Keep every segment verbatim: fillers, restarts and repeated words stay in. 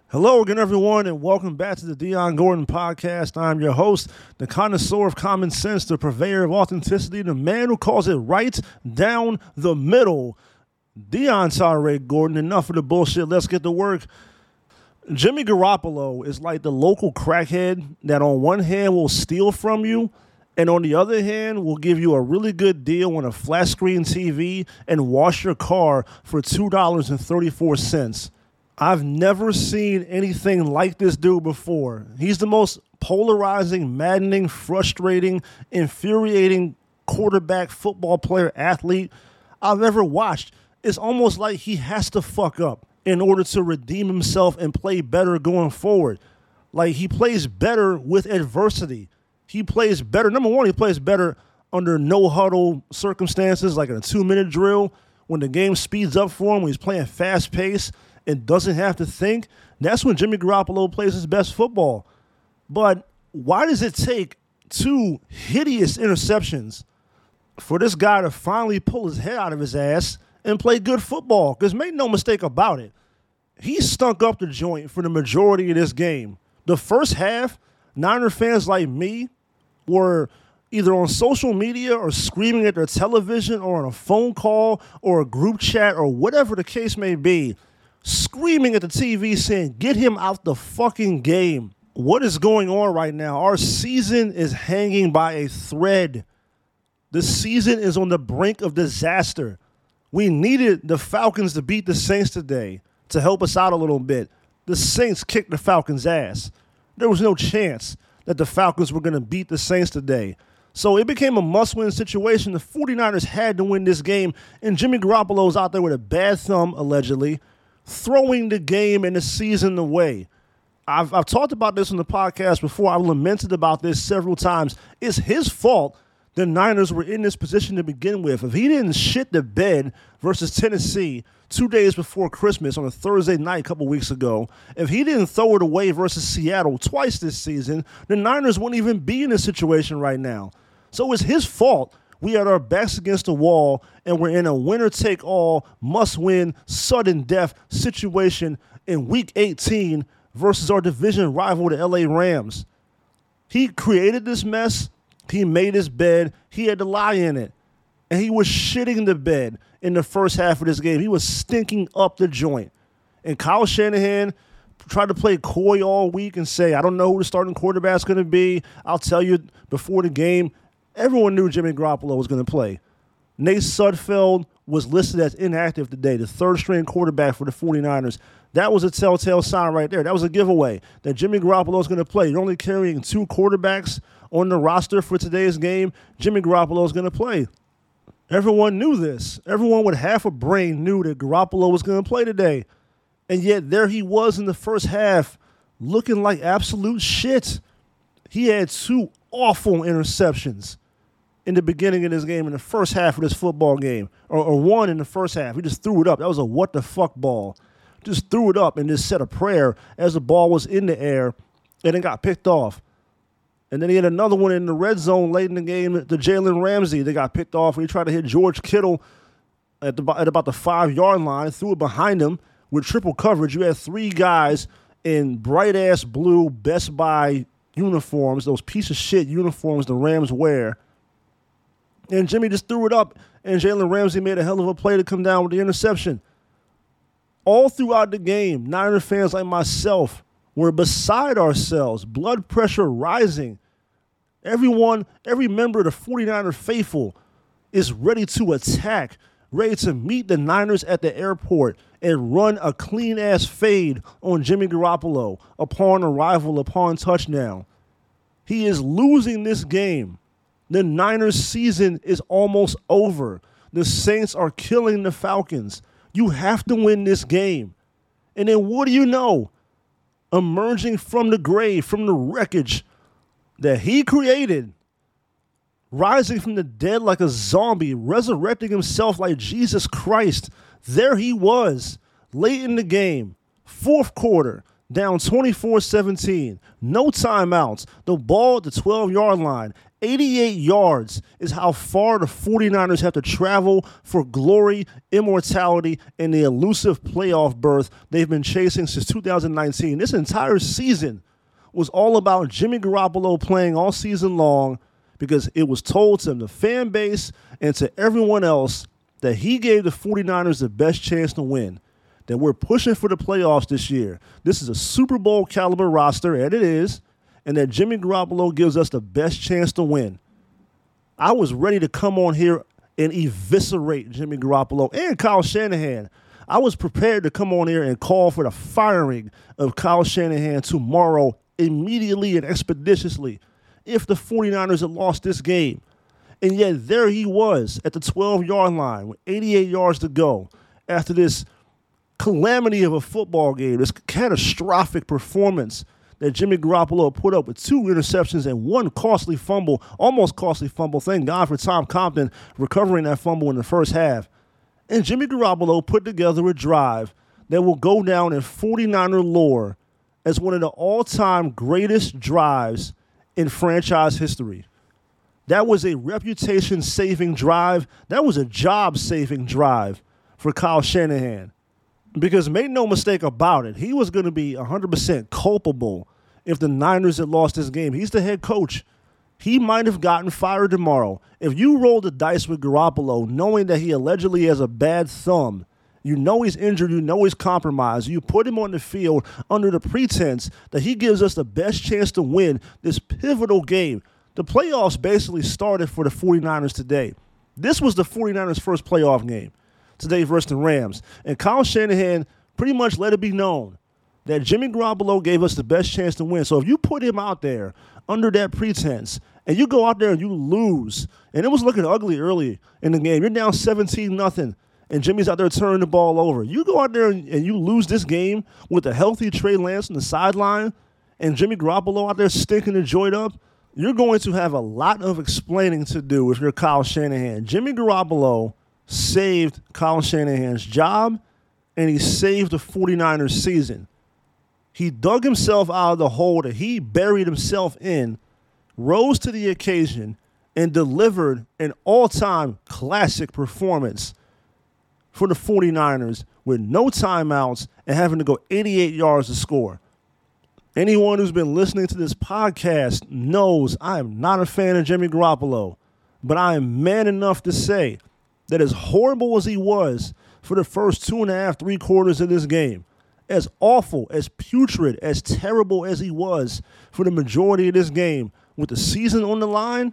Hello again, everyone, and welcome back to the Dion Gordon Podcast. I'm your host, the connoisseur of common sense, the purveyor of authenticity, the man who calls it right down the middle. Dion Tyree Gordon, enough of the bullshit. Let's get to work. Jimmy Garoppolo is like the local crackhead that on one hand will steal from you, and on the other hand will give you a really good deal on a flat screen T V and wash your car for two dollars and thirty-four cents. I've never seen anything like this dude before. He's the most polarizing, maddening, frustrating, infuriating quarterback, football player, athlete I've ever watched. It's almost like he has to fuck up in order to redeem himself and play better going forward. Like, he plays better with adversity. He plays better. Number one, he plays better under no-huddle circumstances, like in a two-minute drill, when the game speeds up for him, when he's playing fast-paced and doesn't have to think. That's when Jimmy Garoppolo plays his best football. But why does it take two hideous interceptions for this guy to finally pull his head out of his ass and play good football? Because make no mistake about it, he stunk up the joint for the majority of this game. The first half, Niner fans like me were either on social media or screaming at their television or on a phone call or a group chat or whatever the case may be, screaming at the T V saying, get him out the fucking game. What is going on right now? Our season is hanging by a thread. The season is on the brink of disaster. We needed the Falcons to beat the Saints today to help us out a little bit. The Saints kicked the Falcons' ass. There was no chance that the Falcons were going to beat the Saints today. So it became a must-win situation. The 49ers had to win this game, and Jimmy Garoppolo's out there with a bad thumb, allegedly, throwing the game and the season away. I've, I've talked about this on the podcast before. I've lamented about this several times. It's his fault the Niners were in this position to begin with. If he didn't shit the bed versus Tennessee two days before Christmas on a Thursday night a couple weeks ago, if he didn't throw it away versus Seattle twice this season, the Niners wouldn't even be in this situation right now. So it's his fault. We had our backs against the wall, and we're in a winner-take-all, must-win, sudden death situation in Week eighteen versus our division rival, the L A Rams. He created this mess. He made his bed. He had to lie in it. And he was shitting the bed in the first half of this game. He was stinking up the joint. And Kyle Shanahan tried to play coy all week and say, I don't know who the starting quarterback's going to be. I'll tell you before the game. Everyone knew Jimmy Garoppolo was going to play. Nate Sudfeld was listed as inactive today, the third-string quarterback for the 49ers. That was a telltale sign right there. That was a giveaway that Jimmy Garoppolo is going to play. You're only carrying two quarterbacks on the roster for today's game. Jimmy Garoppolo is going to play. Everyone knew this. Everyone with half a brain knew that Garoppolo was going to play today. And yet there he was in the first half looking like absolute shit. He had two awful interceptions in the beginning of this game, in the first half of this football game, or, or one in the first half. He just threw it up. That was a what-the-fuck ball. Just threw it up and just said a prayer as the ball was in the air and then got picked off. And then he had another one in the red zone late in the game to Jalen Ramsey. They got picked off. He tried to hit George Kittle at, the, at about the five-yard line, threw it behind him with triple coverage. You had three guys in bright-ass blue Best Buy uniforms, those piece of shit uniforms the Rams wear. And Jimmy just threw it up, and Jalen Ramsey made a hell of a play to come down with the interception. All throughout the game, Niner fans like myself were beside ourselves, blood pressure rising. Everyone, every member of the 49er faithful is ready to attack, ready to meet the Niners at the airport and run a clean-ass fade on Jimmy Garoppolo upon arrival, upon touchdown. He is losing this game. The Niners' season is almost over. The Saints are killing the Falcons. You have to win this game. And then what do you know? Emerging from the grave, from the wreckage that he created, rising from the dead like a zombie, resurrecting himself like Jesus Christ. There he was, late in the game, fourth quarter, down twenty-four seventeen, no timeouts, the ball at the twelve-yard line. eighty-eight yards is how far the 49ers have to travel for glory, immortality, and the elusive playoff berth they've been chasing since two thousand nineteen. This entire season was all about Jimmy Garoppolo playing all season long because it was told to the fan base and to everyone else that he gave the 49ers the best chance to win, that we're pushing for the playoffs this year. This is a Super Bowl caliber roster, and it is, and that Jimmy Garoppolo gives us the best chance to win. I was ready to come on here and eviscerate Jimmy Garoppolo and Kyle Shanahan. I was prepared to come on here and call for the firing of Kyle Shanahan tomorrow immediately and expeditiously if the 49ers had lost this game. And yet there he was at the twelve-yard line with eighty-eight yards to go after this calamity of a football game, this catastrophic performance that Jimmy Garoppolo put up with two interceptions and one costly fumble, almost costly fumble. Thank God for Tom Compton recovering that fumble in the first half. And Jimmy Garoppolo put together a drive that will go down in 49er lore as one of the all-time greatest drives in franchise history. That was a reputation-saving drive. That was a job-saving drive for Kyle Shanahan. Because make no mistake about it, he was going to be one hundred percent culpable if the Niners had lost this game. He's the head coach. He might have gotten fired tomorrow. If you roll the dice with Garoppolo, knowing that he allegedly has a bad thumb, you know he's injured, you know he's compromised, you put him on the field under the pretense that he gives us the best chance to win this pivotal game. The playoffs basically started for the 49ers today. This was the 49ers' first playoff game today versus the Rams. And Kyle Shanahan pretty much let it be known that Jimmy Garoppolo gave us the best chance to win. So if you put him out there under that pretense and you go out there and you lose, and it was looking ugly early in the game, you're down seventeen nothing, and Jimmy's out there turning the ball over. You go out there and, and you lose this game with a healthy Trey Lance on the sideline and Jimmy Garoppolo out there stinking and joyed up, you're going to have a lot of explaining to do if you're Kyle Shanahan. Jimmy Garoppolo saved Kyle Shanahan's job, and he saved the 49ers season. He dug himself out of the hole that he buried himself in, rose to the occasion, and delivered an all-time classic performance for the 49ers with no timeouts and having to go eighty-eight yards to score. Anyone who's been listening to this podcast knows I am not a fan of Jimmy Garoppolo, but I am man enough to say that as horrible as he was for the first two and a half, three quarters of this game, as awful, as putrid, as terrible as he was for the majority of this game with the season on the line,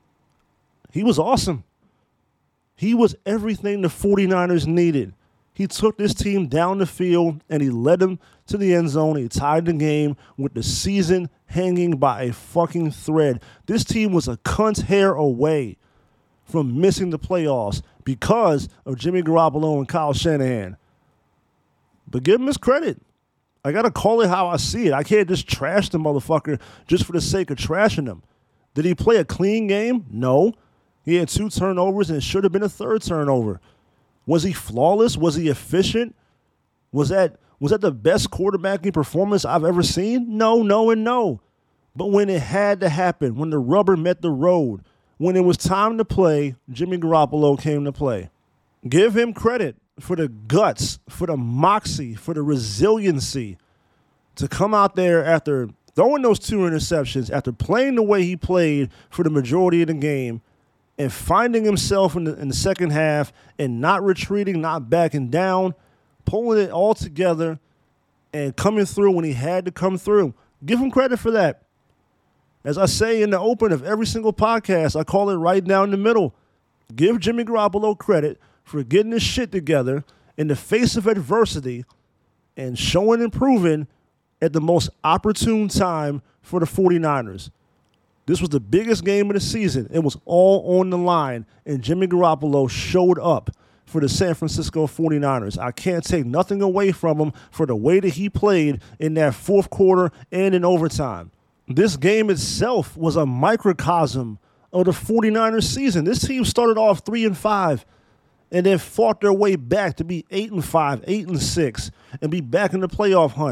he was awesome. He was everything the 49ers needed. He took this team down the field, and he led them to the end zone. He tied the game with the season hanging by a fucking thread. This team was a cunt's hair away from missing the playoffs because of Jimmy Garoppolo and Kyle Shanahan. But give him his credit. I got to call it how I see it. I can't just trash the motherfucker just for the sake of trashing him. Did he play a clean game? No. He had two turnovers, and it should have been a third turnover. Was he flawless? Was he efficient? Was that was that the best quarterbacking performance I've ever seen? No, no, and no. But when it had to happen, when the rubber met the road, when it was time to play, Jimmy Garoppolo came to play. Give him credit for the guts, for the moxie, for the resiliency to come out there after throwing those two interceptions, after playing the way he played for the majority of the game, and finding himself in the, in the second half and not retreating, not backing down, pulling it all together and coming through when he had to come through. Give him credit for that. As I say in the open of every single podcast, I call it right down the middle. Give Jimmy Garoppolo credit for getting his shit together in the face of adversity and showing and proving at the most opportune time for the 49ers. This was the biggest game of the season. It was all on the line, and Jimmy Garoppolo showed up for the San Francisco 49ers. I can't take nothing away from him for the way that he played in that fourth quarter and in overtime. This game itself was a microcosm of the 49ers season. This team started off three and five and then fought their way back to be eight and five, eight and six, and be back in the playoff hunt.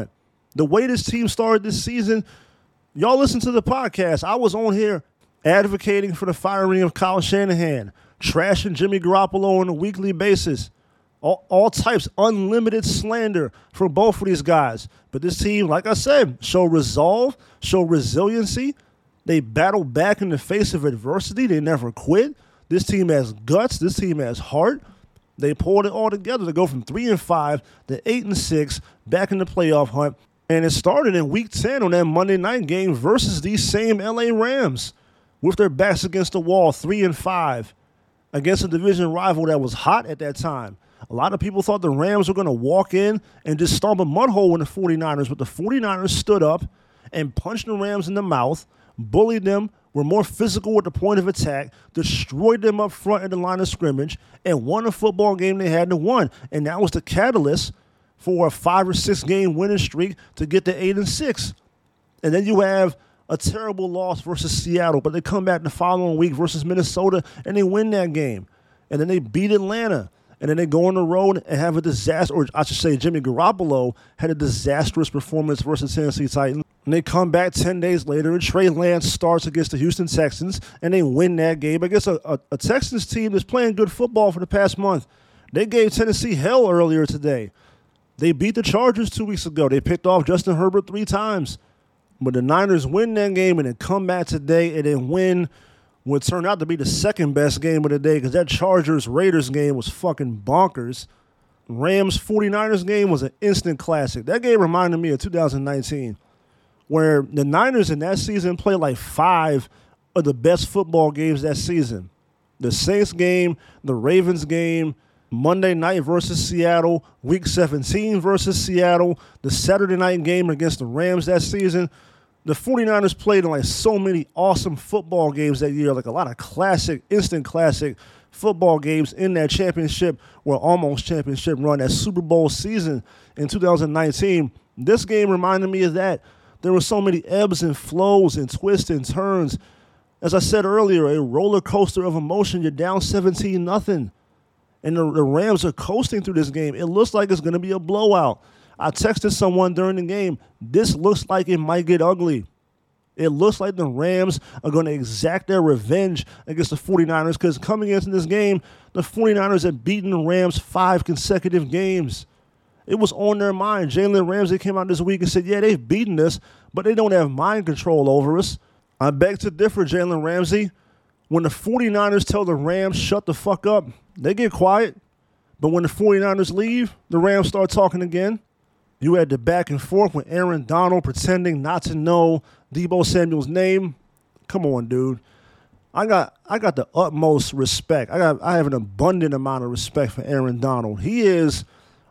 The way this team started this season, y'all listen to the podcast. I was on here advocating for the firing of Kyle Shanahan, trashing Jimmy Garoppolo on a weekly basis. All, all types, unlimited slander for both of these guys. But this team, like I said, show resolve, show resiliency. They battle back in the face of adversity. They never quit. This team has guts. This team has heart. They pulled it all together to go from three and five to eight and six, back in the playoff hunt. And it started in week ten on that Monday night game versus these same L A Rams, with their backs against the wall, three and five, against a division rival that was hot at that time. A lot of people thought the Rams were going to walk in and just stomp a mud hole in the 49ers, but the 49ers stood up and punched the Rams in the mouth, bullied them, were more physical at the point of attack, destroyed them up front in the line of scrimmage, and won a football game they hadn't won. And that was the catalyst for a five or six game winning streak to get to eight and six. And then you have a terrible loss versus Seattle, but they come back the following week versus Minnesota and they win that game. And then they beat Atlanta. And then they go on the road and have a disaster, or I should say Jimmy Garoppolo had a disastrous performance versus Tennessee Titans. And they come back ten days later, and Trey Lance starts against the Houston Texans, and they win that game against a, a, a Texans team that's playing good football for the past month. They gave Tennessee hell earlier today. They beat the Chargers two weeks ago. They picked off Justin Herbert three times. But the Niners win that game and then come back today and then win what turned out to be the second best game of the day, because that Chargers-Raiders game was fucking bonkers. Rams 49ers game was an instant classic. That game reminded me of two thousand nineteen, where the Niners in that season played like five of the best football games that season. The Saints game, the Ravens game, Monday night versus Seattle, Week seventeen versus Seattle, the Saturday night game against the Rams that season. The 49ers played in like so many awesome football games that year, like a lot of classic, instant classic football games in that championship or almost championship run, that Super Bowl season in two thousand nineteen. This game reminded me of that. There were so many ebbs and flows and twists and turns. As I said earlier, a roller coaster of emotion. You're down seventeen nothing. And the, the Rams are coasting through this game. It looks like it's going to be a blowout. I texted someone during the game, this looks like it might get ugly. It looks like the Rams are going to exact their revenge against the 49ers, because coming into this game, the 49ers had beaten the Rams five consecutive games. It was on their mind. Jalen Ramsey came out this week and said, yeah, they've beaten us, but they don't have mind control over us. I beg to differ, Jalen Ramsey. When the 49ers tell the Rams, shut the fuck up, they get quiet. But when the 49ers leave, the Rams start talking again. You had the back and forth with Aaron Donald pretending not to know Deebo Samuel's name. Come on, dude. I got I got the utmost respect. I got I have an abundant amount of respect for Aaron Donald. He is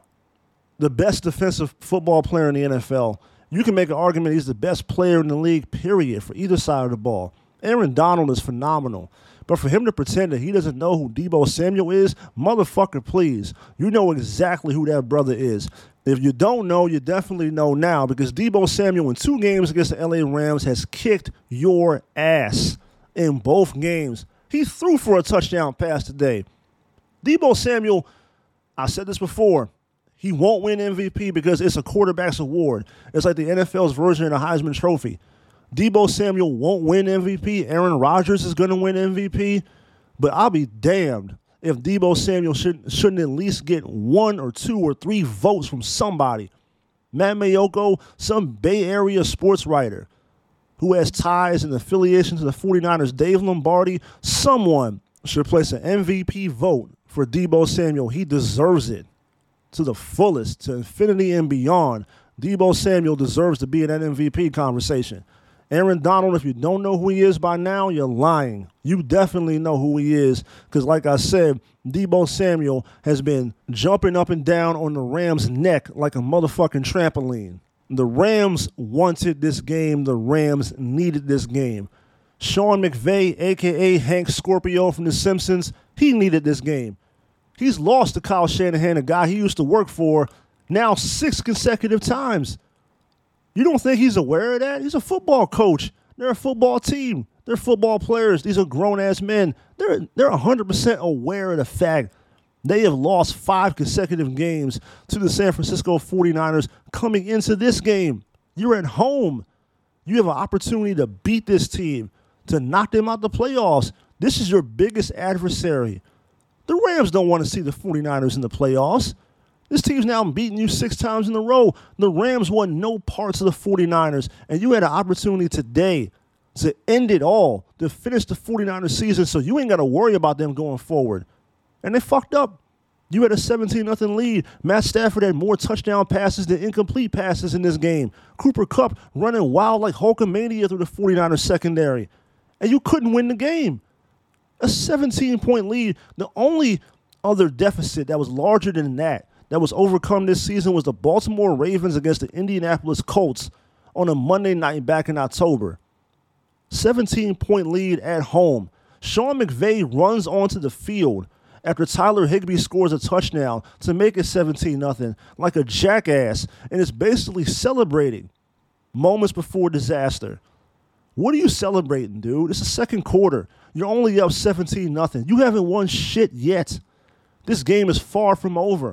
the best defensive football player in the N F L. You can make an argument he's the best player in the league, period, for either side of the ball. Aaron Donald is phenomenal. But for him to pretend that he doesn't know who Deebo Samuel is, motherfucker, please. You know exactly who that brother is. If you don't know, you definitely know now, because Deebo Samuel in two games against the L A Rams has kicked your ass in both games. He threw for a touchdown pass today. Deebo Samuel, I said this before, he won't win M V P because it's a quarterback's award. It's like the N F L's version of the Heisman Trophy. Deebo Samuel won't win M V P. Aaron Rodgers is going to win M V P. But I'll be damned if Deebo Samuel should, shouldn't at least get one or two or three votes from somebody. Matt Mayoko, some Bay Area sports writer who has ties and affiliation to the 49ers, Dave Lombardi, someone should place an M V P vote for Deebo Samuel. He deserves it to the fullest, to infinity and beyond. Deebo Samuel deserves to be in that M V P conversation. Aaron Donald, if you don't know who he is by now, you're lying. You definitely know who he is, because like I said, Deebo Samuel has been jumping up and down on the Rams' neck like a motherfucking trampoline. The Rams wanted this game. The Rams needed this game. Sean McVay, a k a. Hank Scorpio from The Simpsons, he needed this game. He's lost to Kyle Shanahan, a guy he used to work for, now six consecutive times. You don't think he's aware of that? He's a football coach. They're a football team. They're football players. These are grown-ass men. They're, they're one hundred percent aware of the fact they have lost five consecutive games to the San Francisco 49ers coming into this game. You're at home. You have an opportunity to beat this team, to knock them out the playoffs. This is your biggest adversary. The Rams don't want to see the 49ers in the playoffs. This team's now beating you six times in a row. The Rams want no parts of the 49ers, and you had an opportunity today to end it all, to finish the 49ers season so you ain't got to worry about them going forward. And they fucked up. You had a seventeen nothing lead. Matt Stafford had more touchdown passes than incomplete passes in this game. Cooper Kupp running wild like Hulkamania through the 49ers secondary. And you couldn't win the game. A seventeen-point lead. The only other deficit that was larger than that, that was overcome this season, was the Baltimore Ravens against the Indianapolis Colts on a Monday night back in October. seventeen-point lead at home. Sean McVay runs onto the field after Tyler Higbee scores a touchdown to make it seventeen nothing like a jackass, and is basically celebrating moments before disaster. What are you celebrating, dude? It's the second quarter. You're only up seventeen nothing. You haven't won shit yet. This game is far from over.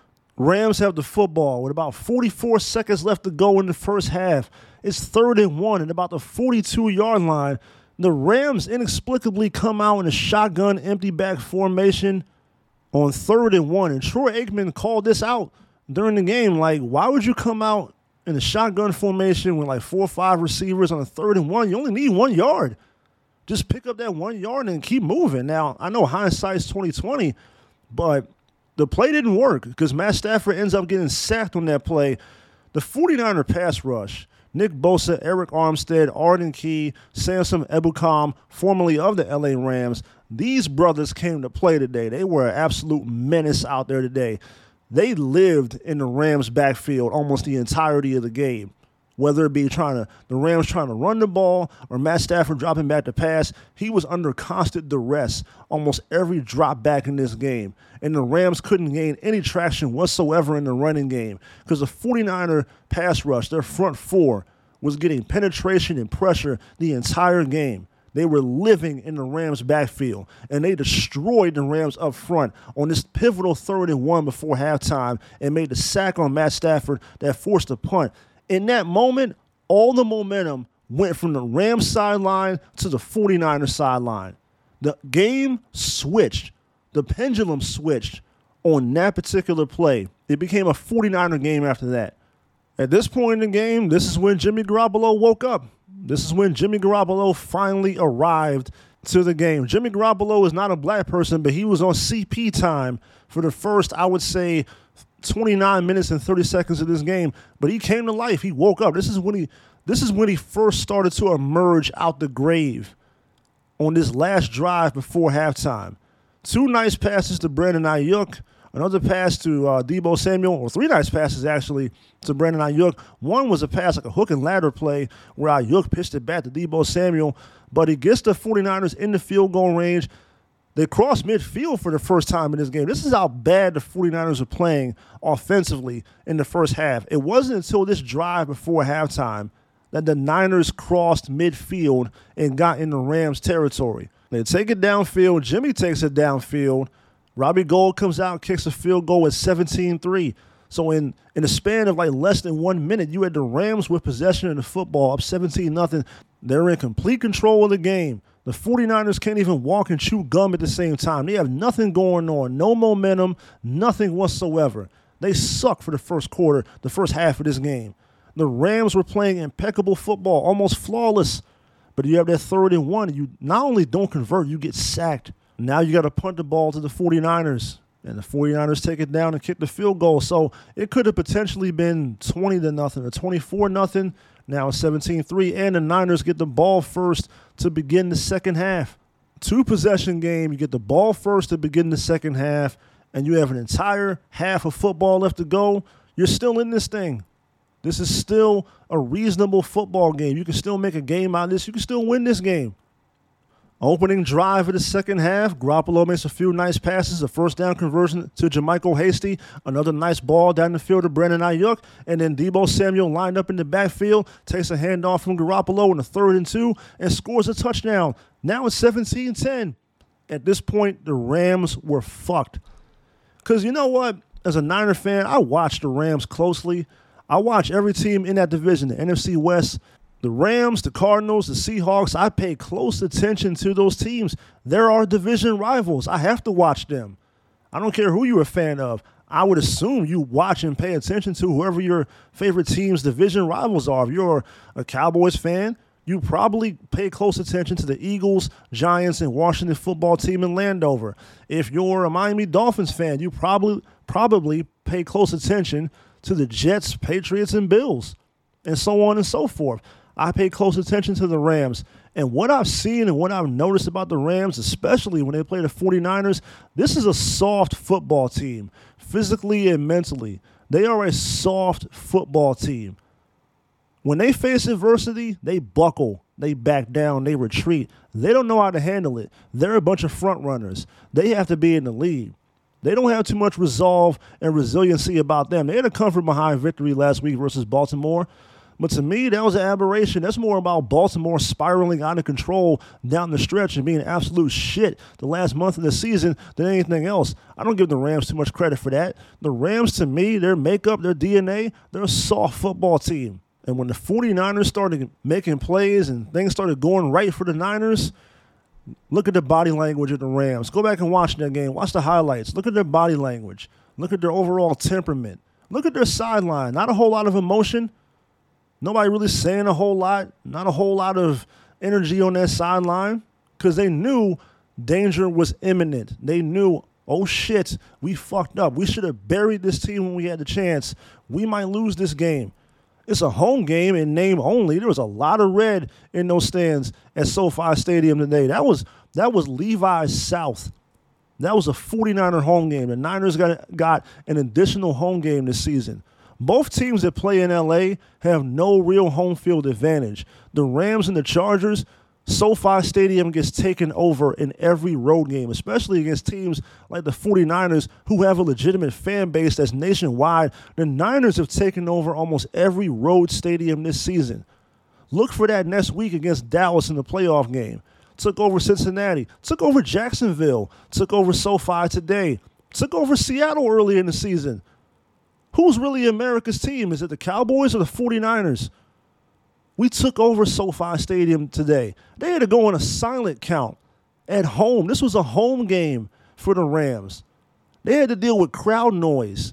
Rams have the football with about forty-four seconds left to go in the first half. It's third and one and about the forty-two-yard line. The Rams inexplicably come out in a shotgun empty back formation on third and one. And Troy Aikman called this out during the game. Like, why would you come out in a shotgun formation with like four or five receivers on a third and one? You only need one yard. Just pick up that one yard and keep moving. Now, I know hindsight's twenty twenty, but the play didn't work because Matt Stafford ends up getting sacked on that play. The 49er pass rush, Nick Bosa, Eric Armstead, Arden Key, Samson Ebukam, formerly of the L A Rams, these brothers came to play today. They were an absolute menace out there today. They lived in the Rams' backfield almost the entirety of the game, whether it be trying to the Rams trying to run the ball or Matt Stafford dropping back to pass. He was under constant duress almost every drop back in this game. And the Rams couldn't gain any traction whatsoever in the running game because the 49er pass rush, their front four, was getting penetration and pressure the entire game. They were living in the Rams' backfield, and they destroyed the Rams up front on this pivotal third and one before halftime and made the sack on Matt Stafford that forced a punt. In that moment, all the momentum went from the Rams sideline to the 49er sideline. The game switched. The pendulum switched on that particular play. It became a 49er game after that. At this point in the game, this is when Jimmy Garoppolo woke up. This is when Jimmy Garoppolo finally arrived to the game. Jimmy Garoppolo is not a black person, but he was on C P time for the first, I would say, twenty-nine minutes and thirty seconds of this game. But he came to life. He woke up. This is when he this is when he first started to emerge out the grave on this last drive before halftime. Two nice passes to Brandon Ayuk. Another pass to uh, Deebo Samuel, or three nice passes actually to Brandon Ayuk. One was a pass, like a hook and ladder play, where Ayuk pitched it back to Deebo Samuel, but he gets the 49ers in the field goal range. They cross midfield for the first time in this game. This is how bad the 49ers are playing offensively in the first half. It wasn't until this drive before halftime that the Niners crossed midfield and got in the Rams' territory. They take it downfield. Jimmy takes it downfield. Robbie Gould comes out, kicks a field goal at seventeen three. So in, in a span of like less than one minute, you had the Rams with possession of the football up seventeen nothing. They're in complete control of the game. The 49ers can't even walk and chew gum at the same time. They have nothing going on, no momentum, nothing whatsoever. They suck for the first quarter, the first half of this game. The Rams were playing impeccable football, almost flawless. But you have that third and one. You not only don't convert, you get sacked. Now you got to punt the ball to the 49ers. And the 49ers take it down and kick the field goal. So it could have potentially been twenty to nothing or twenty-four nothing. Now it's seventeen three. And the Niners get the ball first to begin the second half. Two possession game. You get the ball first to begin the second half. And you have an entire half of football left to go. You're still in this thing. This is still a reasonable football game. You can still make a game out of this. You can still win this game. Opening drive of the second half, Garoppolo makes a few nice passes, a first down conversion to JaMycal Hasty, another nice ball down the field to Brandon Ayuk, and then Deebo Samuel lined up in the backfield, takes a handoff from Garoppolo in the third and two, and scores a touchdown. Now it's seventeen ten. At this point, the Rams were fucked. Because you know what? As a Niner fan, I watched the Rams closely. I watch every team in that division, the N F C West, the Rams, the Cardinals, the Seahawks. I pay close attention to those teams. They're our division rivals. I have to watch them. I don't care who you're a fan of. I would assume you watch and pay attention to whoever your favorite team's division rivals are. If you're a Cowboys fan, you probably pay close attention to the Eagles, Giants, and Washington football team in Landover. If you're a Miami Dolphins fan, you probably probably pay close attention to the Jets, Patriots, and Bills, and so on and so forth. I pay close attention to the Rams. And what I've seen and what I've noticed about the Rams, especially when they play the 49ers, this is a soft football team, physically and mentally. They are a soft football team. When they face adversity, they buckle, they back down, they retreat. They don't know how to handle it. They're a bunch of front runners. They have to be in the lead. They don't have too much resolve and resiliency about them. They had a comfort behind victory last week versus Baltimore. But to me, that was an aberration. That's more about Baltimore spiraling out of control down the stretch and being absolute shit the last month of the season than anything else. I don't give the Rams too much credit for that. The Rams, to me, their makeup, their D N A, they're a soft football team. And when the 49ers started making plays and things started going right for the Niners, look at the body language of the Rams. Go back and watch that game. Watch the highlights. Look at their body language. Look at their overall temperament. Look at their sideline. Not a whole lot of emotion. Nobody really saying a whole lot. Not a whole lot of energy on that sideline because they knew danger was imminent. They knew, oh, shit, we fucked up. We should have buried this team when we had the chance. We might lose this game. It's a home game in name only. There was a lot of red in those stands at SoFi Stadium today. That was that was Levi's South. That was a 49er home game. The Niners got, got an additional home game this season. Both teams that play in L A have no real home field advantage. The Rams and the Chargers, SoFi Stadium gets taken over in every road game, especially against teams like the 49ers who have a legitimate fan base that's nationwide. The Niners have taken over almost every road stadium this season. Look for that next week against Dallas in the playoff game. Took over Cincinnati, took over Jacksonville, took over SoFi today, took over Seattle early in the season. Who's really America's team? Is it the Cowboys or the 49ers? We took over SoFi Stadium today. They had to go on a silent count at home. This was a home game for the Rams. They had to deal with crowd noise.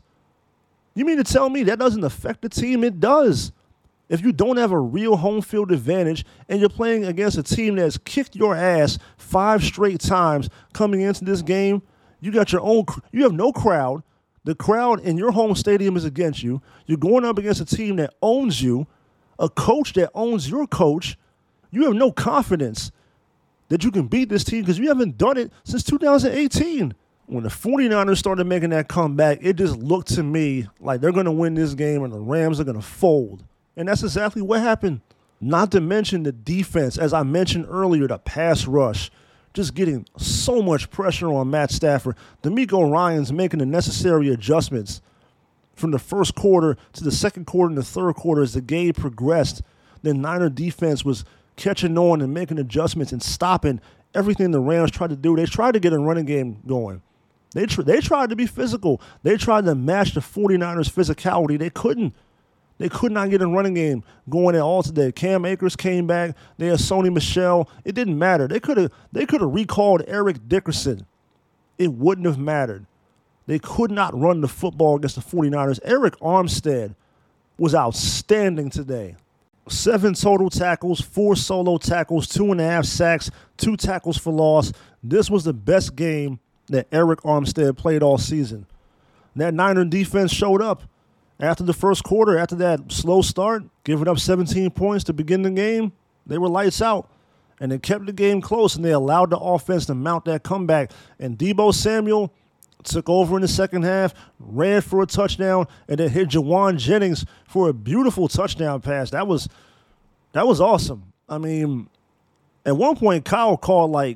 You mean to tell me that doesn't affect the team? It does. If you don't have a real home field advantage and you're playing against a team that's kicked your ass five straight times coming into this game, you got your own, you have no crowd. The crowd in your home stadium is against you. You're going up against a team that owns you, a coach that owns your coach. You have no confidence that you can beat this team because you haven't done it since two thousand eighteen. When the 49ers started making that comeback, it just looked to me like they're going to win this game and the Rams are going to fold. And that's exactly what happened. Not to mention the defense, as I mentioned earlier, the pass rush. Just getting so much pressure on Matt Stafford. DeMeco Ryans making the necessary adjustments from the first quarter to the second quarter and the third quarter as the game progressed. The Niner defense was catching on and making adjustments and stopping everything the Rams tried to do. They tried to get a running game going. They, tr- they tried to be physical. They tried to match the 49ers' physicality. They couldn't. They could not get a running game going at all today. Cam Akers came back. They had Sony Michel. It didn't matter. They could have they could have recalled Eric Dickerson. It wouldn't have mattered. They could not run the football against the 49ers. Eric Armstead was outstanding today. Seven total tackles, four solo tackles, two and a half sacks, two tackles for loss. This was the best game that Eric Armstead played all season. That Niner defense showed up. After the first quarter, after that slow start, giving up seventeen points to begin the game, they were lights out. And they kept the game close, and they allowed the offense to mount that comeback. And Deebo Samuel took over in the second half, ran for a touchdown, and then hit Jawan Jennings for a beautiful touchdown pass. That was that was awesome. I mean, at one point, Kyle called like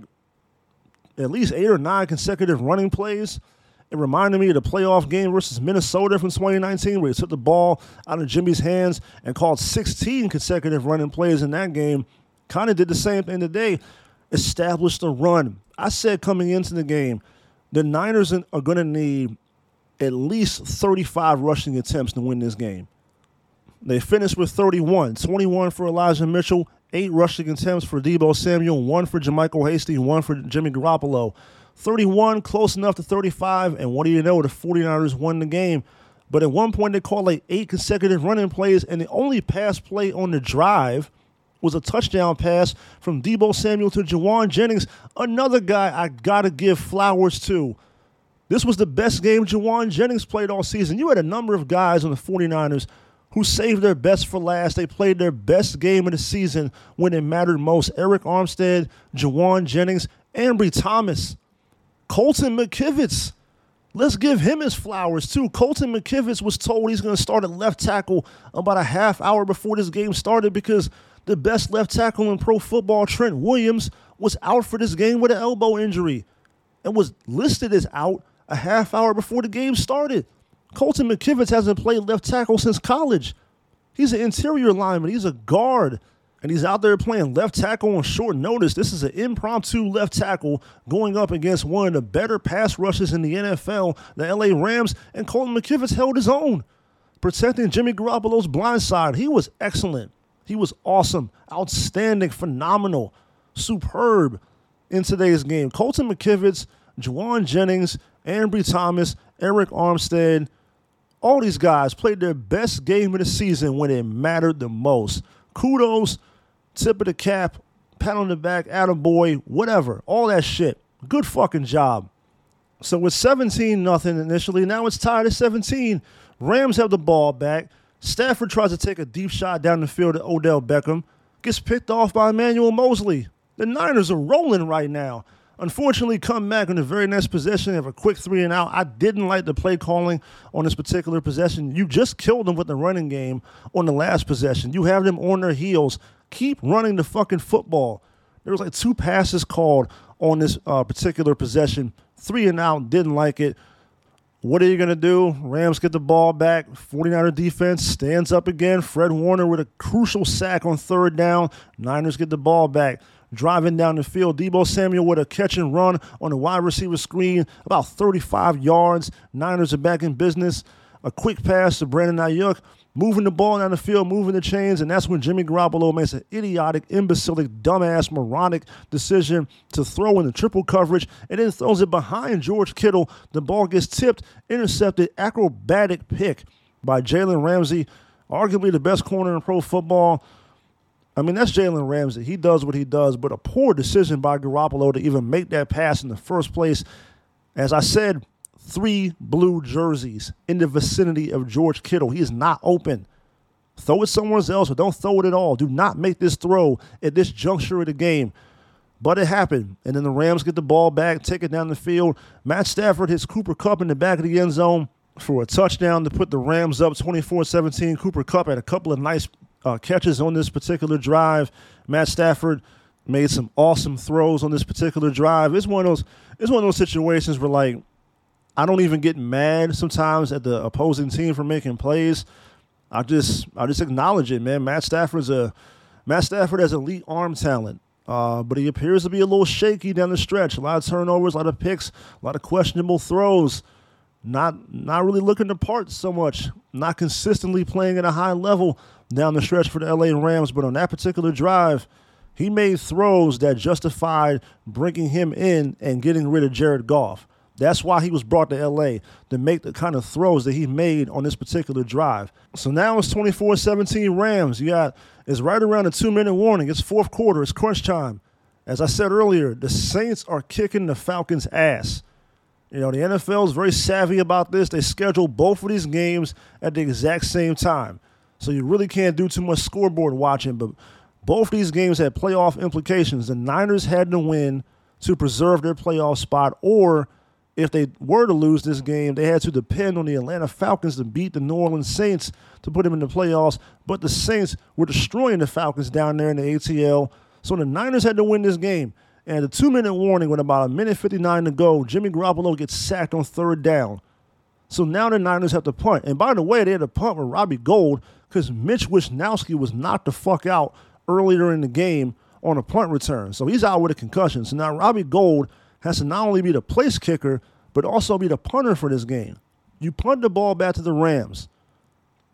at least eight or nine consecutive running plays. It reminded me of the playoff game versus Minnesota from twenty nineteen where he took the ball out of Jimmy's hands and called sixteen consecutive running plays in that game. Kind of did the same thing today, established a run. I said coming into the game, the Niners are going to need at least thirty-five rushing attempts to win this game. They finished with thirty-one, twenty-one for Elijah Mitchell, eight rushing attempts for Deebo Samuel, one for JaMycal Hasty, one for Jimmy Garoppolo. thirty-one, close enough to thirty-five, and what do you know? The 49ers won the game. But at one point, they called like eight consecutive running plays, and the only pass play on the drive was a touchdown pass from Deebo Samuel to Jauan Jennings, another guy I got to give flowers to. This was the best game Jauan Jennings played all season. You had a number of guys on the 49ers who saved their best for last. They played their best game of the season when it mattered most. Arik Armstead, Jauan Jennings, Ambry Thomas, Colton McKivitz. Let's give him his flowers, too. Colton McKivitz was told he's going to start at left tackle about a half hour before this game started because the best left tackle in pro football, Trent Williams, was out for this game with an elbow injury and was listed as out a half hour before the game started. Colton McKivitz hasn't played left tackle since college. He's an interior lineman. He's a guard. And he's out there playing left tackle on short notice. This is an impromptu left tackle going up against one of the better pass rushes in the N F L, the L A Rams, and Colton McKivitz held his own, protecting Jimmy Garoppolo's blind side. He was excellent. He was awesome, outstanding, phenomenal, superb in today's game. Colton McKivitz, Jauan Jennings, Ambry Thomas, Arik Armstead, all these guys played their best game of the season when it mattered the most. Kudos, tip of the cap, pat on the back, attaboy, whatever, all that shit. Good fucking job. So with seventeen nothing initially, now it's tied at seventeen. Rams have the ball back. Stafford tries to take a deep shot down the field at Odell Beckham. Gets picked off by Emmanuel Mosley. The Niners are rolling right now. Unfortunately, come back in the very next possession, have a quick three and out. I didn't like the play calling on this particular possession. You just killed them with the running game on the last possession. You have them on their heels. Keep running the fucking football. There was like two passes called on this uh, particular possession. Three and out, didn't like it. What are you going to do? Rams get the ball back. 49er defense stands up again. Fred Warner with a crucial sack on third down. Niners get the ball back. Driving down the field, Deebo Samuel with a catch and run on the wide receiver screen, about thirty-five yards. Niners are back in business. A quick pass to Brandon Ayuk, moving the ball down the field, moving the chains, and that's when Jimmy Garoppolo makes an idiotic, imbecilic, dumbass, moronic decision to throw in the triple coverage and then throws it behind George Kittle. The ball gets tipped, intercepted, acrobatic pick by Jalen Ramsey, arguably the best corner in pro football. I mean, that's Jalen Ramsey. He does what he does, but a poor decision by Garoppolo to even make that pass in the first place. As I said, three blue jerseys in the vicinity of George Kittle. He is not open. Throw it somewhere else or don't throw it at all. Do not make this throw at this juncture of the game. But it happened, and then the Rams get the ball back, take it down the field. Matt Stafford hits Cooper Kupp in the back of the end zone for a touchdown to put the Rams up twenty-four seventeen. Cooper Kupp had a couple of nice Uh, catches on this particular drive. Matt Stafford made some awesome throws on this particular drive. It's one of those. It's one of those situations where, like, I don't even get mad sometimes at the opposing team for making plays. I just, I just acknowledge it, man. Matt Stafford's a Matt Stafford has elite arm talent, uh, but he appears to be a little shaky down the stretch. A lot of turnovers, a lot of picks, a lot of questionable throws. Not, not really looking the part so much. Not consistently playing at a high level down the stretch for the L A Rams, but on that particular drive, he made throws that justified bringing him in and getting rid of Jared Goff. That's why he was brought to L A, to make the kind of throws that he made on this particular drive. So now it's twenty-four seventeen Rams. You got, it's right around a two-minute warning. It's fourth quarter. It's crunch time. As I said earlier, the Saints are kicking the Falcons' ass. You know, the N F L is very savvy about this. They schedule both of these games at the exact same time. So you really can't do too much scoreboard watching, but both these games had playoff implications. The Niners had to win to preserve their playoff spot, or if they were to lose this game, they had to depend on the Atlanta Falcons to beat the New Orleans Saints to put them in the playoffs. But the Saints were destroying the Falcons down there in the A T L, so the Niners had to win this game. And the two-minute warning with about a minute fifty-nine to go, Jimmy Garoppolo gets sacked on third down. So now the Niners have to punt. And by the way, they had to punt with Robbie Gould because Mitch Wisnowski was knocked the fuck out earlier in the game on a punt return. So he's out with a concussion. So now Robbie Gould has to not only be the place kicker, but also be the punter for this game. You punt the ball back to the Rams.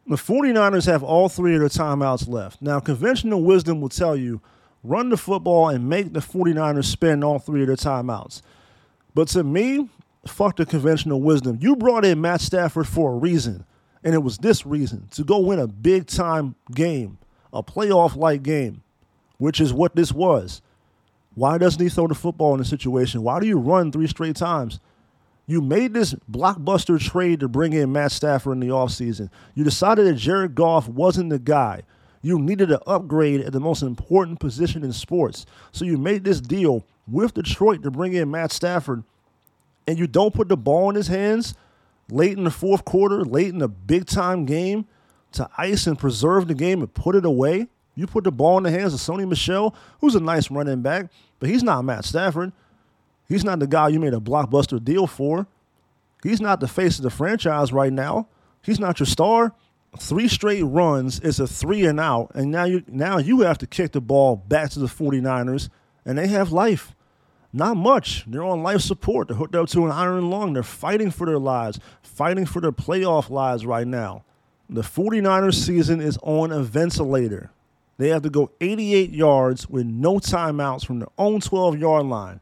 The 49ers have all three of their timeouts left. Now, conventional wisdom will tell you, run the football and make the 49ers spend all three of their timeouts. But to me, fuck the conventional wisdom. You brought in Matt Stafford for a reason, and it was this reason, to go win a big-time game, a playoff-like game, which is what this was. Why doesn't he throw the football in this situation? Why do you run three straight times? You made this blockbuster trade to bring in Matt Stafford in the offseason. You decided that Jared Goff wasn't the guy. You needed an upgrade at the most important position in sports. So you made this deal with Detroit to bring in Matt Stafford, and you don't put the ball in his hands late in the fourth quarter, late in a big-time game to ice and preserve the game and put it away. You put the ball in the hands of Sony Michel, who's a nice running back, but he's not Matt Stafford. He's not the guy you made a blockbuster deal for. He's not the face of the franchise right now. He's not your star. Three straight runs is a three and out, and now you now you have to kick the ball back to the 49ers, and they have life. Not much. They're on life support. They're hooked up to an iron lung. They're fighting for their lives, fighting for their playoff lives right now. The 49ers season is on a ventilator. They have to go eighty-eight yards with no timeouts from their own twelve-yard line.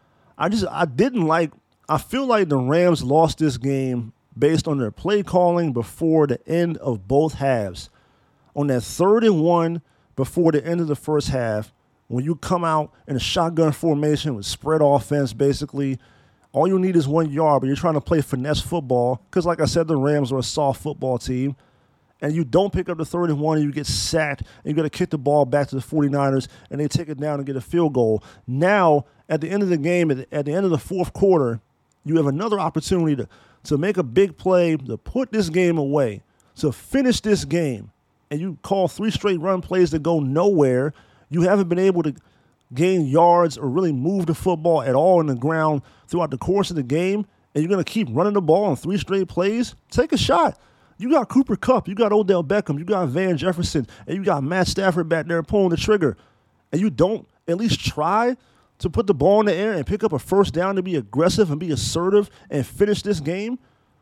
I just, I didn't like, I feel like the Rams lost this game based on their play calling before the end of both halves. On that third and one before the end of the first half, when you come out in a shotgun formation with spread offense, basically, all you need is one yard, but you're trying to play finesse football because, like I said, the Rams are a soft football team. And you don't pick up the third and one, and you get sacked, and you got to kick the ball back to the 49ers, and they take it down and get a field goal. Now, at the end of the game, at the, at the end of the fourth quarter, you have another opportunity to, to make a big play, to put this game away, to finish this game. And you call three straight run plays that go nowhere. You haven't been able to gain yards or really move the football at all in the ground throughout the course of the game, and you're going to keep running the ball on three straight plays. Take a shot. You got Cooper Kupp, you got Odell Beckham, you got Van Jefferson, and you got Matt Stafford back there pulling the trigger. And you don't at least try to put the ball in the air and pick up a first down to be aggressive and be assertive and finish this game.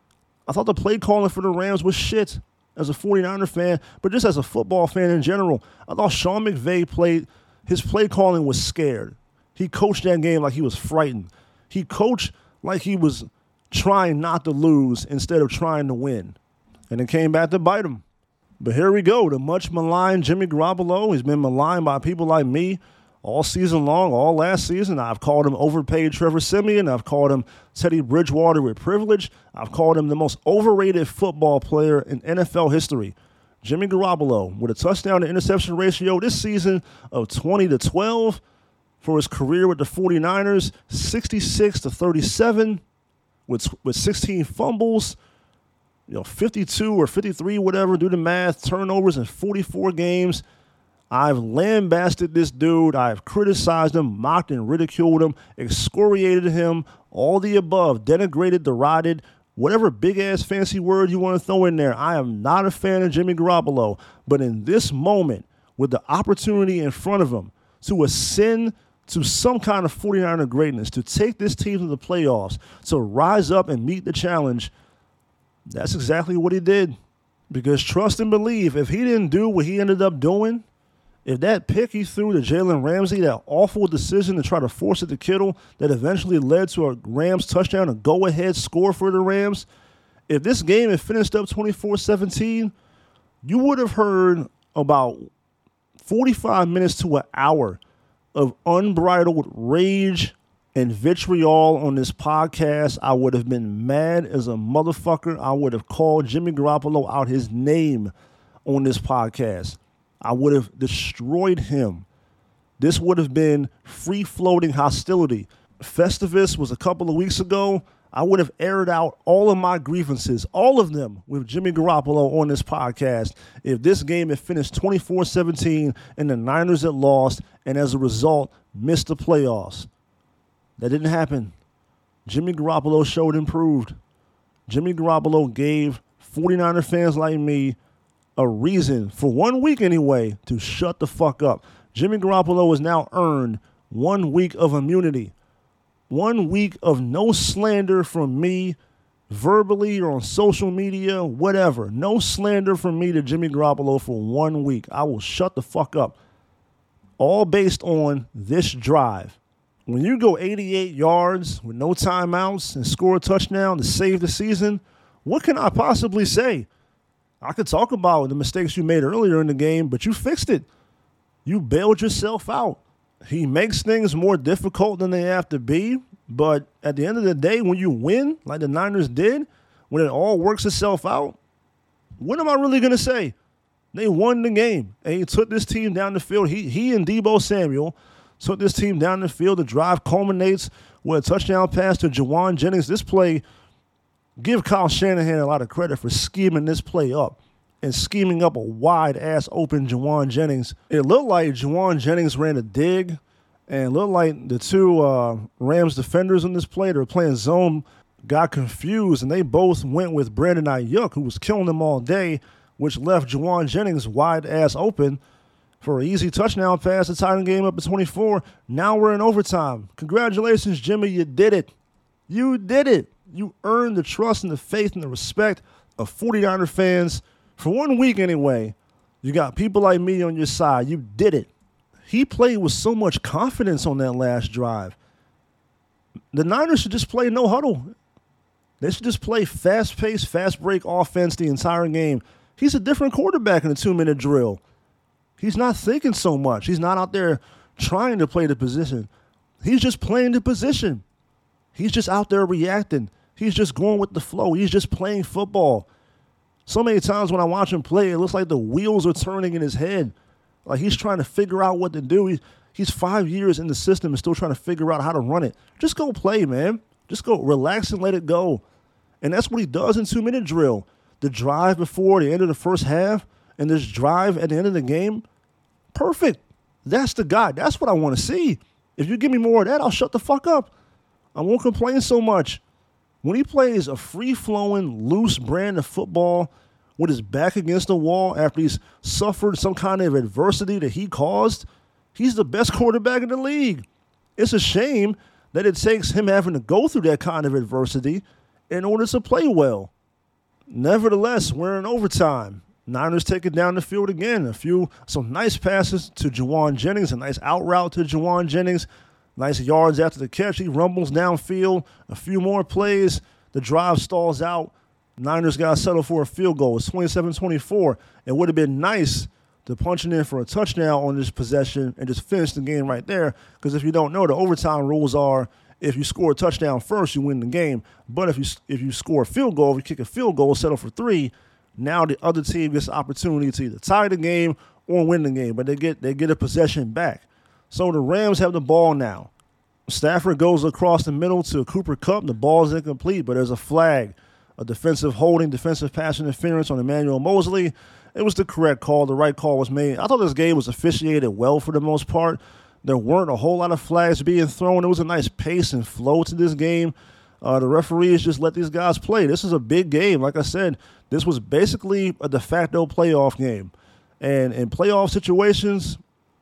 I thought the play calling for the Rams was shit as a 49er fan, but just as a football fan in general. I thought Sean McVay played, his play calling was scared. He coached that game like he was frightened. He coached like he was trying not to lose instead of trying to win. And it came back to bite him. But here we go. The much maligned Jimmy Garoppolo. He's been maligned by people like me all season long, all last season. I've called him overpaid Trevor Siemian. I've called him Teddy Bridgewater with privilege. I've called him the most overrated football player in N F L history. Jimmy Garoppolo with a touchdown to interception ratio this season of twenty to twelve for his career with the 49ers, sixty-six to thirty-seven with, with sixteen fumbles. You know, fifty-two or fifty-three, whatever, do the math, turnovers in forty-four games. I've lambasted this dude. I've criticized him, mocked and ridiculed him, excoriated him, all the above, denigrated, derided, whatever big-ass fancy word you want to throw in there. I am not a fan of Jimmy Garoppolo. But in this moment, with the opportunity in front of him to ascend to some kind of 49er greatness, to take this team to the playoffs, to rise up and meet the challenge, that's exactly what he did. Because trust and believe, if he didn't do what he ended up doing, if that pick he threw to Jalen Ramsey, that awful decision to try to force it to Kittle that eventually led to a Rams touchdown, a go-ahead score for the Rams, if this game had finished up twenty-four seventeen, you would have heard about forty-five minutes to an hour of unbridled rage and vitriol on this podcast. I would have been mad as a motherfucker. I would have called Jimmy Garoppolo out his name on this podcast. I would have destroyed him. This would have been free-floating hostility. Festivus was a couple of weeks ago. I would have aired out all of my grievances, all of them, with Jimmy Garoppolo on this podcast if this game had finished twenty-four seventeen and the Niners had lost and as a result missed the playoffs. That didn't happen. Jimmy Garoppolo showed improved. Jimmy Garoppolo gave 49er fans like me a reason, for one week anyway, to shut the fuck up. Jimmy Garoppolo has now earned one week of immunity. One week of no slander from me, verbally or on social media, whatever. No slander from me to Jimmy Garoppolo for one week. I will shut the fuck up. All based on this drive. When you go eighty-eight yards with no timeouts and score a touchdown to save the season, what can I possibly say? I could talk about the mistakes you made earlier in the game, but you fixed it. You bailed yourself out. He makes things more difficult than they have to be, but at the end of the day, when you win, like the Niners did, when it all works itself out, what am I really going to say? They won the game, and he took this team down the field. He, he and Deebo Samuel took this team down the field. The drive culminates with a touchdown pass to Jauan Jennings. This play, give Kyle Shanahan a lot of credit for scheming this play up and scheming up a wide-ass open Jauan Jennings. It looked like Jauan Jennings ran a dig, and it looked like the two uh, Rams defenders on this play, they were playing zone, got confused, and they both went with Brandon Ayuk, who was killing them all day, which left Jauan Jennings wide-ass open for an easy touchdown pass to tie the game up at twenty-four. Now we're in overtime. Congratulations, Jimmy. You did it. You did it. You earned the trust and the faith and the respect of forty-niner fans. For one week anyway, you got people like me on your side. You did it. He played with so much confidence on that last drive. The Niners should just play no huddle. They should just play fast-paced, fast-break offense the entire game. He's a different quarterback in a two-minute drill. He's not thinking so much. He's not out there trying to play the position. He's just playing the position. He's just out there reacting. He's just going with the flow. He's just playing football. So many times when I watch him play, it looks like the wheels are turning in his head. Like he's trying to figure out what to do. He, he's five years in the system and still trying to figure out how to run it. Just go play, man. Just go relax and let it go. And that's what he does in two-minute drill. The drive before the end of the first half and this drive at the end of the game, perfect. That's the guy. That's what I want to see. If you give me more of that, I'll shut the fuck up. I won't complain so much. When he plays a free-flowing, loose brand of football with his back against the wall after he's suffered some kind of adversity that he caused, he's the best quarterback in the league. It's a shame that it takes him having to go through that kind of adversity in order to play well. Nevertheless, we're in overtime. Niners take it down the field again. A few, some nice passes to Jauan Jennings, a nice out route to Jauan Jennings. Nice yards after the catch. He rumbles downfield. A few more plays. The drive stalls out. Niners got to settle for a field goal. It's twenty-seven twenty-four. It would have been nice to punch it in for a touchdown on this possession and just finish the game right there. Because if you don't know, the overtime rules are if you score a touchdown first, you win the game. But if you if you score a field goal, if you kick a field goal, settle for three, now the other team gets the opportunity to either tie the game or win the game. But they get they get a possession back. So the Rams have the ball now. Stafford goes across the middle to Cooper Kupp. The ball is incomplete, but there's a flag, a defensive holding, defensive pass interference on Emmanuel Mosley. It was the correct call. The right call was made. I thought this game was officiated well for the most part. There weren't a whole lot of flags being thrown. It was a nice pace and flow to this game. Uh, the referees just let these guys play. This is a big game. Like I said, this was basically a de facto playoff game. And in playoff situations,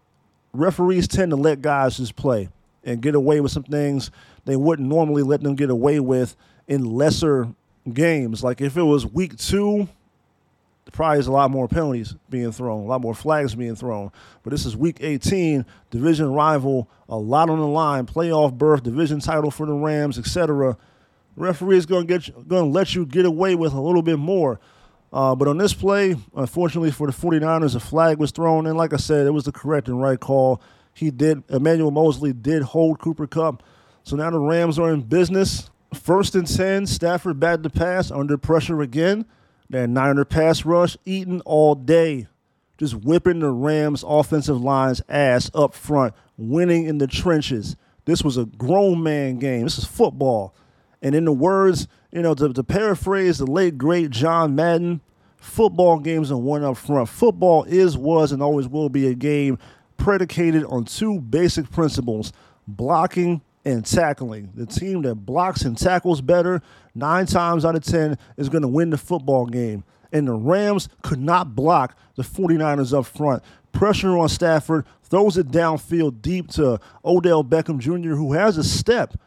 referees tend to let guys just play and get away with some things they wouldn't normally let them get away with in lesser games. Like if it was week two, probably is a lot more penalties being thrown, a lot more flags being thrown. But this is week eighteen, division rival, a lot on the line, playoff berth, division title for the Rams, et cetera. Referee's going to get going to let you get away with a little bit more. Uh, but on this play, unfortunately for the forty-niners, a flag was thrown. And like I said, it was the correct and right call. He did, Emmanuel Mosley did hold Cooper Kupp. So now the Rams are in business. First and ten, Stafford batted the pass under pressure again. That Niner pass rush eating all day. Just whipping the Rams offensive line's ass up front, winning in the trenches. This was a grown man game. This is football. And in the words, you know, to, to paraphrase the late, great John Madden, football games are one up front. Football is, was, and always will be a game predicated on two basic principles, blocking and tackling. The team that blocks and tackles better, nine times out of ten, is going to win the football game. And the Rams could not block the forty-niners up front. Pressure on Stafford, throws it downfield deep to Odell Beckham Junior, who has a step.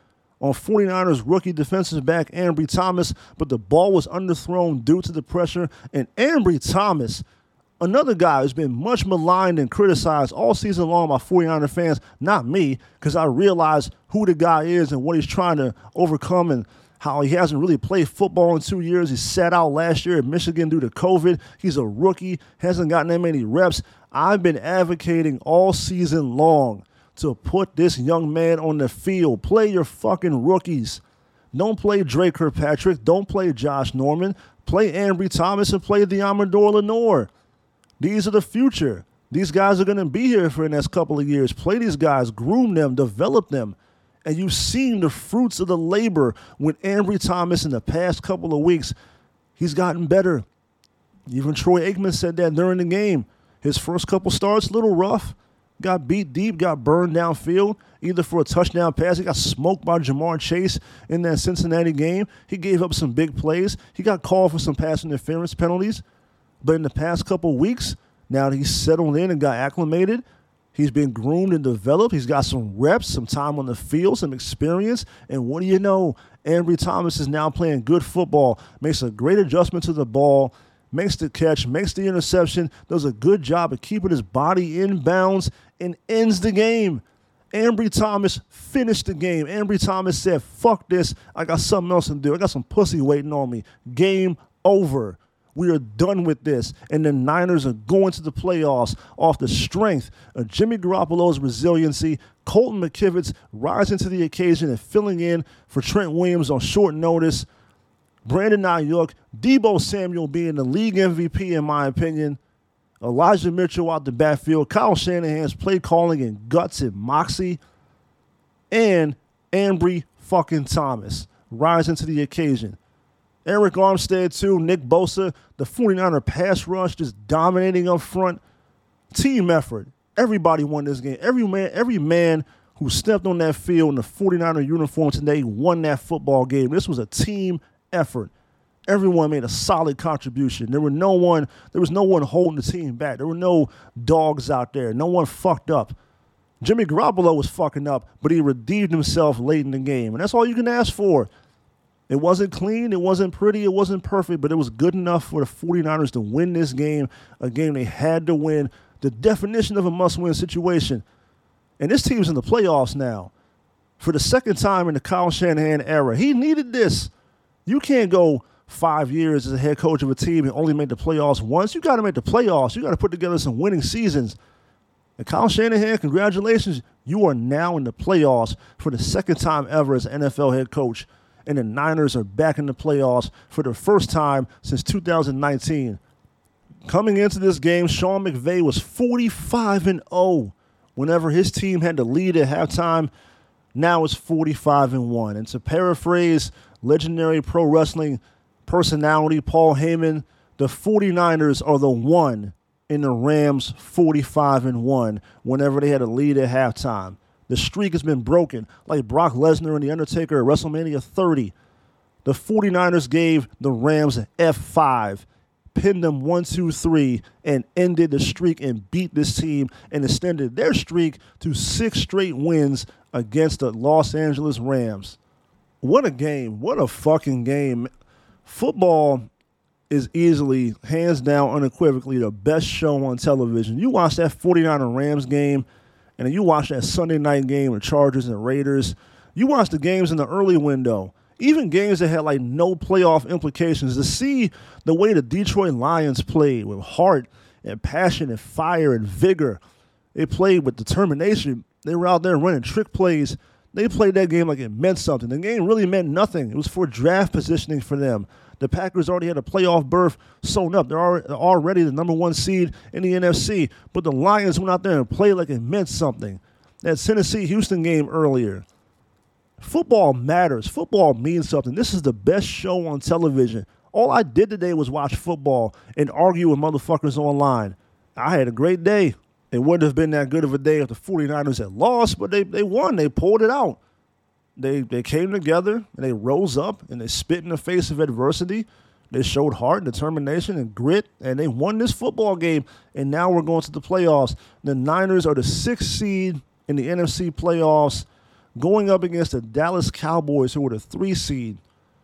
on 49ers rookie defensive back Ambry Thomas, but the ball was underthrown due to the pressure. And Ambry Thomas, another guy who's been much maligned and criticized all season long by 49er fans, not me, because I realize who the guy is and what he's trying to overcome and how he hasn't really played football in two years. He sat out last year at Michigan due to COVID. He's a rookie, hasn't gotten that many reps. I've been advocating all season long to put this young man on the field. Play your fucking rookies. Don't play Dre Kirkpatrick. Don't play Josh Norman. Play Ambry Thomas and play Deommodore Lenoir. These are the future. These guys are going to be here for the next couple of years. Play these guys, groom them, develop them. And you've seen the fruits of the labor with Ambry Thomas in the past couple of weeks. He's gotten better. Even Troy Aikman said that during the game. His first couple starts, a little rough. Got beat deep, got burned downfield, either for a touchdown pass. He got smoked by Jamar Chase in that Cincinnati game. He gave up some big plays. He got called for some pass interference penalties. But in the past couple of weeks, now that he's settled in and got acclimated, he's been groomed and developed. He's got some reps, some time on the field, some experience. And what do you know? Ambry Thomas is now playing good football, makes a great adjustment to the ball, makes the catch, makes the interception, does a good job of keeping his body in bounds, and ends the game. Ambry Thomas finished the game. Ambry Thomas said, fuck this. I got something else to do. I got some pussy waiting on me. Game over. We are done with this. And the Niners are going to the playoffs off the strength of Jimmy Garoppolo's resiliency, Colton McKivitz rising to the occasion and filling in for Trent Williams on short notice, Brandon Ayuk, Deebo Samuel being the league M V P in my opinion, Elijah Mitchell out the backfield, Kyle Shanahan's play calling and guts and moxie, and Ambry fucking Thomas rising to the occasion. Eric Armstead, too, Nick Bosa, the 49er pass rush just dominating up front. Team effort. Everybody won this game. Every man, every man who stepped on that field in the 49er uniform today won that football game. This was a team effort. Everyone made a solid contribution. There were no one, there was no one holding the team back. There were no dogs out there. No one fucked up. Jimmy Garoppolo was fucking up, but he redeemed himself late in the game. And that's all you can ask for. It wasn't clean, it wasn't pretty, it wasn't perfect, but it was good enough for the 49ers to win this game, a game they had to win, the definition of a must-win situation. And this team's in the playoffs now for the second time in the Kyle Shanahan era. He needed this. You can't go five years as a head coach of a team and only make the playoffs once. You got to make the playoffs. You got to put together some winning seasons. And Kyle Shanahan, congratulations. You are now in the playoffs for the second time ever as an N F L head coach. And the Niners are back in the playoffs for the first time since two thousand nineteen. Coming into this game, Sean McVay was forty-five and oh. Whenever his team had the lead at halftime, now it's forty-five and one. And to paraphrase legendary pro wrestling personality Paul Heyman, the 49ers are the one in the Rams' forty-five and one whenever they had a lead at halftime. The streak has been broken, like Brock Lesnar and The Undertaker at WrestleMania thirty. The 49ers gave the Rams an F five, pinned them one two three, and ended the streak and beat this team and extended their streak to six straight wins against the Los Angeles Rams. What a game. What a fucking game. Football is easily, hands down, unequivocally, the best show on television. You watch that 49er Rams game, and then you watch that Sunday night game with Chargers and Raiders. You watch the games in the early window, even games that had like no playoff implications. To see the way the Detroit Lions played with heart and passion and fire and vigor. They played with determination. They were out there running trick plays. They played that game like it meant something. The game really meant nothing. It was for draft positioning for them. The Packers already had a playoff berth sewn up. They're already the number one seed in the N F C. But the Lions went out there and played like it meant something. That Tennessee-Houston game earlier. Football matters. Football means something. This is the best show on television. All I did today was watch football and argue with motherfuckers online. I had a great day. It wouldn't have been that good of a day if the 49ers had lost, but they, they won. They pulled it out. They they came together, and they rose up, and they spit in the face of adversity. They showed heart, determination, and grit, and they won this football game, and now we're going to the playoffs. The Niners are the sixth seed in the N F C playoffs. going up against the Dallas Cowboys, who were the three seed.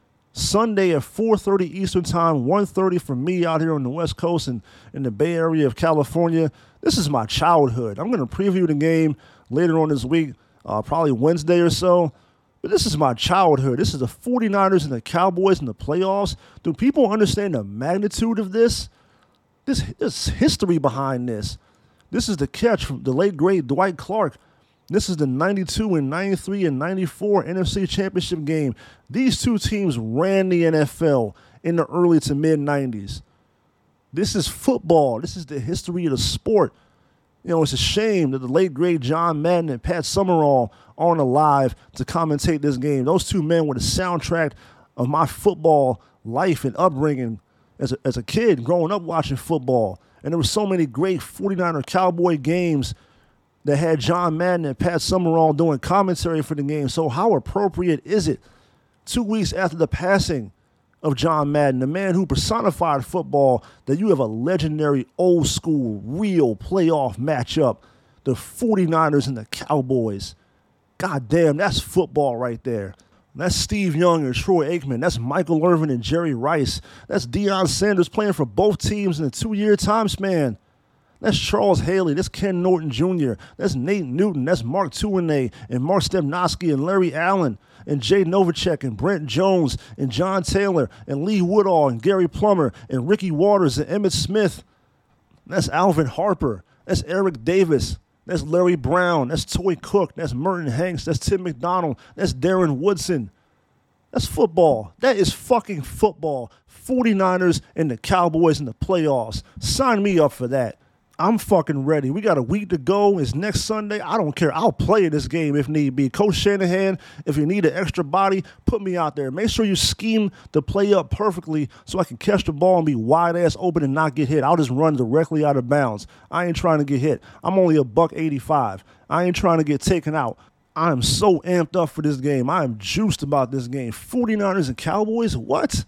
Sunday at four thirty Eastern Time, one thirty for me out here on the West Coast and in the Bay Area of California. This is my childhood. I'm going to preview the game later on this week, uh, probably Wednesday or so. But this is my childhood. This is the 49ers and the Cowboys in the playoffs. Do people understand the magnitude of this? This There's history behind this. This is the catch from the late, great Dwight Clark. This is the ninety-two and ninety-three and ninety-four N F C Championship game. These two teams ran the N F L in the early to mid-nineties. This is football. This is the history of the sport. You know, it's a shame that the late, great John Madden and Pat Summerall aren't alive to commentate this game. Those two men were the soundtrack of my football life and upbringing as a, as a kid, growing up watching football. And there were so many great 49er Cowboy games that had John Madden and Pat Summerall doing commentary for the game. So how appropriate is it, two weeks after the passing of John Madden, the man who personified football, that you have a legendary old-school, real playoff matchup, the 49ers and the Cowboys. God damn, that's football right there. That's Steve Young and Troy Aikman. That's Michael Irvin and Jerry Rice. That's Deion Sanders playing for both teams in a two-year time span. That's Charles Haley. That's Ken Norton Junior That's Nate Newton. That's Mark Tuinei and Mark Stepnoski and Larry Allen and Jay Novacek and Brent Jones and John Taylor and Lee Woodall and Gary Plummer and Ricky Waters and Emmitt Smith. That's Alvin Harper. That's Eric Davis. That's Larry Brown. That's Toy Cook. That's Merton Hanks. That's Tim McDonald. That's Darren Woodson. That's football. That is fucking football. 49ers and the Cowboys in the playoffs. Sign me up for that. I'm fucking ready. We got a week to go. It's next Sunday. I don't care. I'll play this game if need be. Coach Shanahan, if you need an extra body, put me out there. Make sure you scheme the play up perfectly so I can catch the ball and be wide-ass open and not get hit. I'll just run directly out of bounds. I ain't trying to get hit. I'm only a buck eighty-five. I ain't trying to get taken out. I am so amped up for this game. I am juiced about this game. 49ers and Cowboys? What?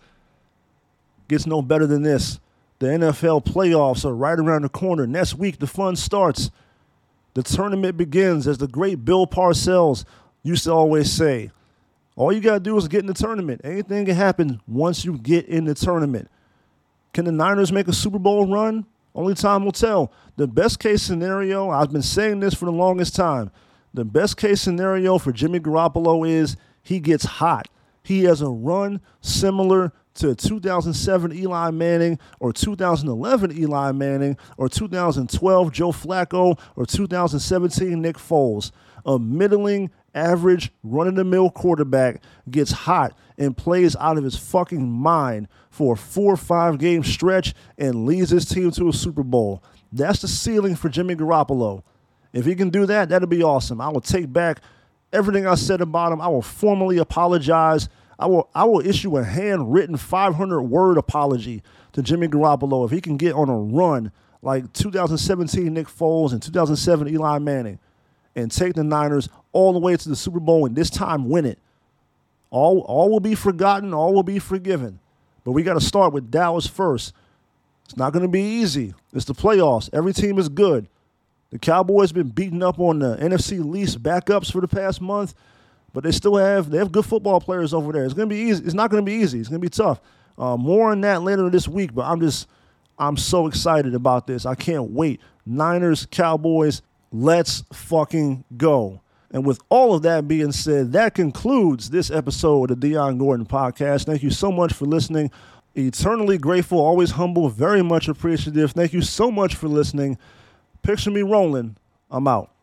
Gets no better than this. The N F L playoffs are right around the corner. Next week, the fun starts. The tournament begins, as the great Bill Parcells used to always say. All you got to do is get in the tournament. Anything can happen once you get in the tournament. Can the Niners make a Super Bowl run? Only time will tell. The best case scenario, I've been saying this for the longest time, the best case scenario for Jimmy Garoppolo is he gets hot. He has a run similar to two thousand seven Eli Manning or two thousand eleven Eli Manning or two thousand twelve Joe Flacco or two thousand seventeen Nick Foles. A middling, average, run-of-the-mill quarterback gets hot and plays out of his fucking mind for a four or five game stretch and leads his team to a Super Bowl. That's the ceiling for Jimmy Garoppolo. If he can do that, that'll be awesome. I will take back everything I said about him. I will formally apologize. I will I will issue a handwritten five hundred word apology to Jimmy Garoppolo if he can get on a run like two thousand seventeen Nick Foles and two thousand seven Eli Manning and take the Niners all the way to the Super Bowl and this time win it. All, all will be forgotten. All will be forgiven. But we got to start with Dallas first. It's not going to be easy. It's the playoffs. Every team is good. The Cowboys been beating up on the N F C least backups for the past month. But they still have they have good football players over there. It's gonna be easy. It's not gonna be easy. It's gonna be tough. Uh, more on that later this week. But I'm just I'm so excited about this. I can't wait. Niners, Cowboys, let's fucking go. And with all of that being said, that concludes this episode of the Dion Gordon Podcast. Thank you so much for listening. Eternally grateful, always humble, very much appreciative. Thank you so much for listening. Picture me rolling. I'm out.